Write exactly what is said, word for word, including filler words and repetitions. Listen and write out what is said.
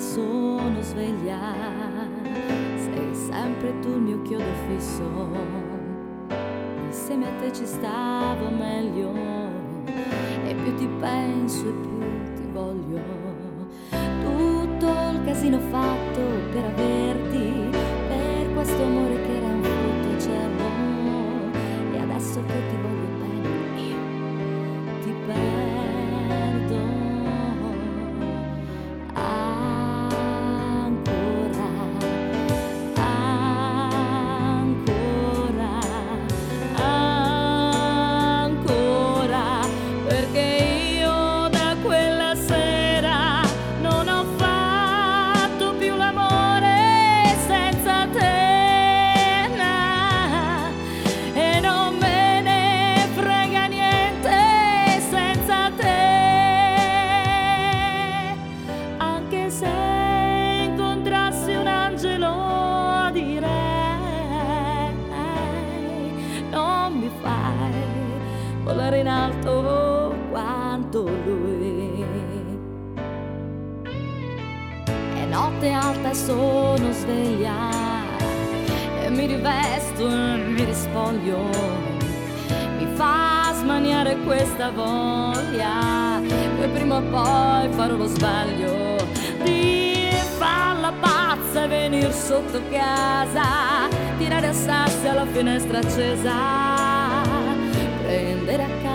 sono sveglia, sei sempre tu il mio chiodo fisso, insieme a te ci stavo meglio, e più ti penso e più ti voglio. Tutto il casino fatto per averti, per questo amore che era un frutto acerbo, e adesso che ti voglio bene io ti perdo. Volare in alto quanto lui. È notte alta e sono sveglia, e mi rivesto e mi rispoglio, mi fa smaniare questa voglia, che prima o poi farò lo sbaglio di farla pazza e venir sotto casa, tirare a sassi alla finestra accesa, prendere a casa